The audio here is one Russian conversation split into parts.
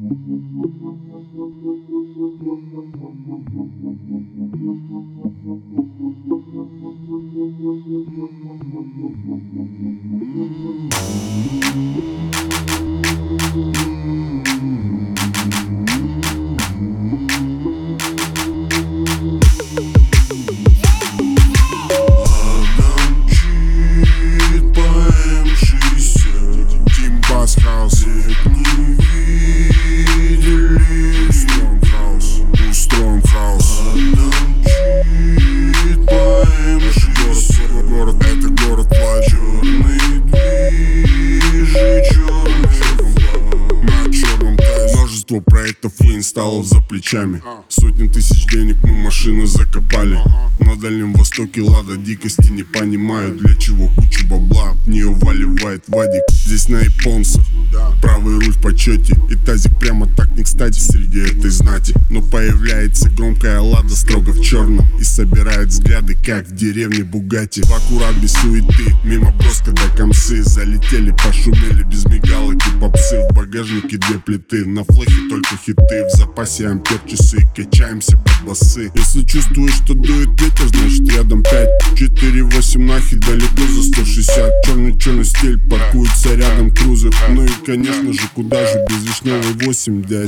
Проектов и инсталлов за плечами. Сотни тысяч денег мы машины закопали. На Дальнем Востоке лада дикости не понимаю, для чего кучу бабла от нее выливает Вадик. Здесь на японцах правый руль в почете, и тазик прямо так не кстати среди этой знати. Но появляется громкая лада строго в черном и собирает взгляды, как в деревне Бугатти. В аккурат без суеты, мимо просто до комсы. Залетели, пошумели без мигалок и попсы. В багажнике 2 плиты, на флехе только хиты. В запасе ампер часы, качаемся под басы. Если чувствуешь, что дует ветер, значит рядом 5, 4, 8 нахи, далеко за 160. Черный стиль, паркуется рядом крузер. Ну и конечно же, куда же без вишневой 8, дядь.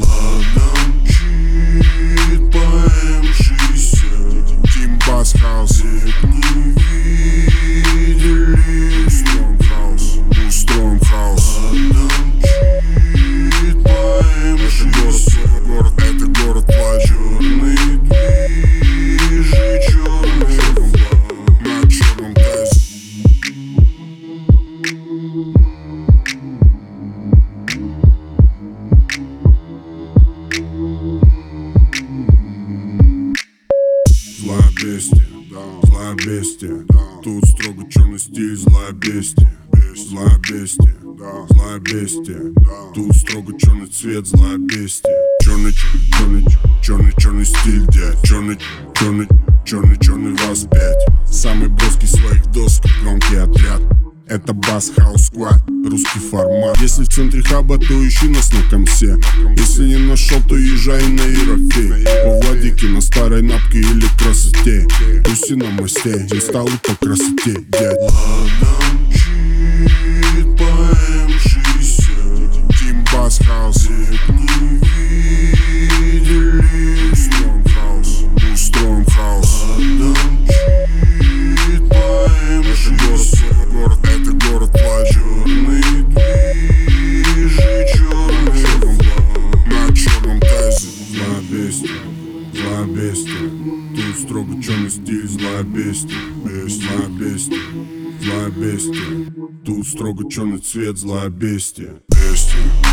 Мчит по М60, Team Bass House, не видели. Устроим хаус, устроим хаус. Мчит по М60, Это город плачу. черный движи, черный На черном тезе. Злая бестия, злая бестия. Тут строго черный стиль, злая бестия. Злая бестия, злая бестия. Тут строго черный цвет, злая бестия. Черный стиль, дядь. Черный вас 5. Самый броский своих досок, громкий отряд. Это Bass House Squad, русский формат. Если в центре хаба, то ищи нас на комсе. Если не нашел, то езжай на Ерофей. Во Владике, на старой напке или красоте. Уси на мосте, инсталлы по красоте, дядь. мчит по М60, Team Bass House, не видели. Устроим хаус. Мчит по М60, Это город плачу. черный движи, черный На черном тезе. Злая бестия. Тут строго черный стиль, злая бестия. Злая бестия. Тут строго черный цвет, злая бестия.